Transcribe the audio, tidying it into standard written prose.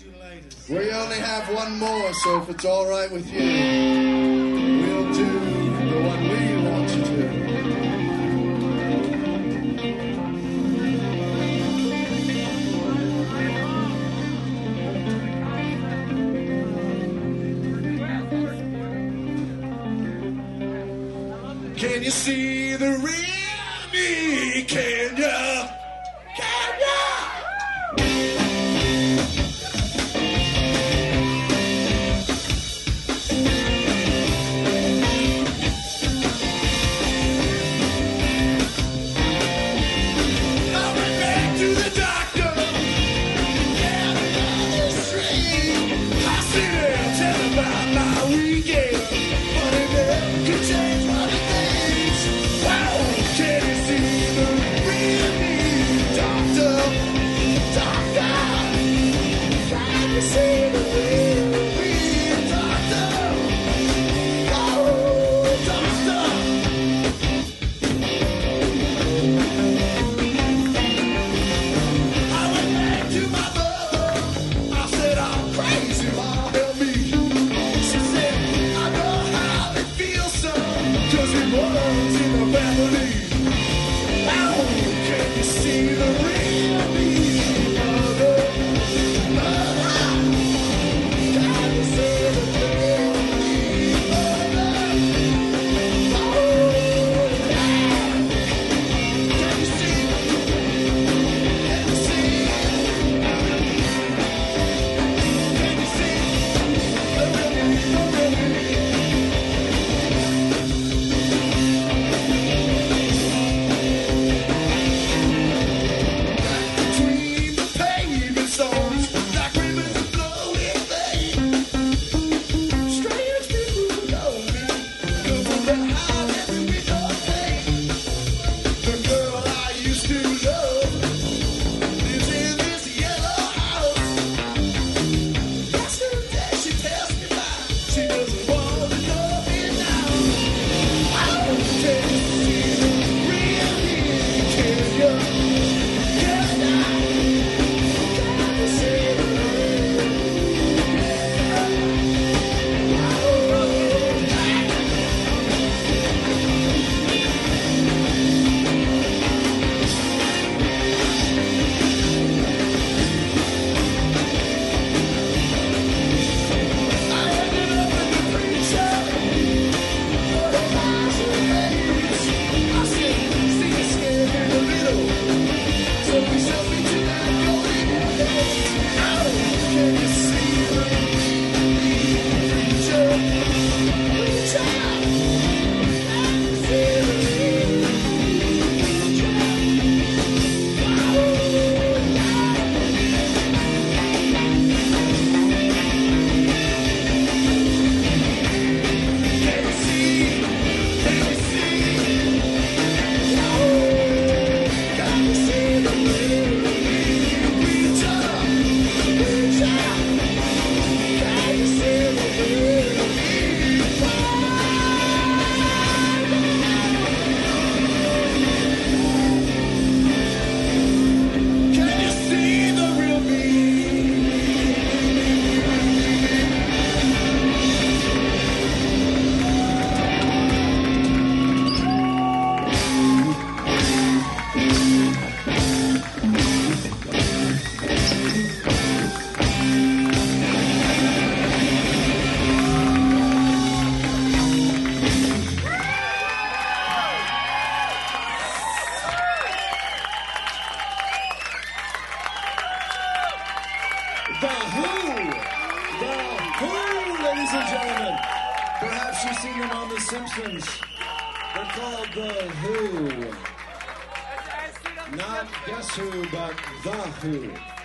We only have one more, so if it's all right with you, we'll do the one we want to do. Can you see the real me? Can you? Can you? The Who, ladies and gentlemen. Perhaps you've seen them on The Simpsons. They're called The Who. Not Guess Who, but The Who.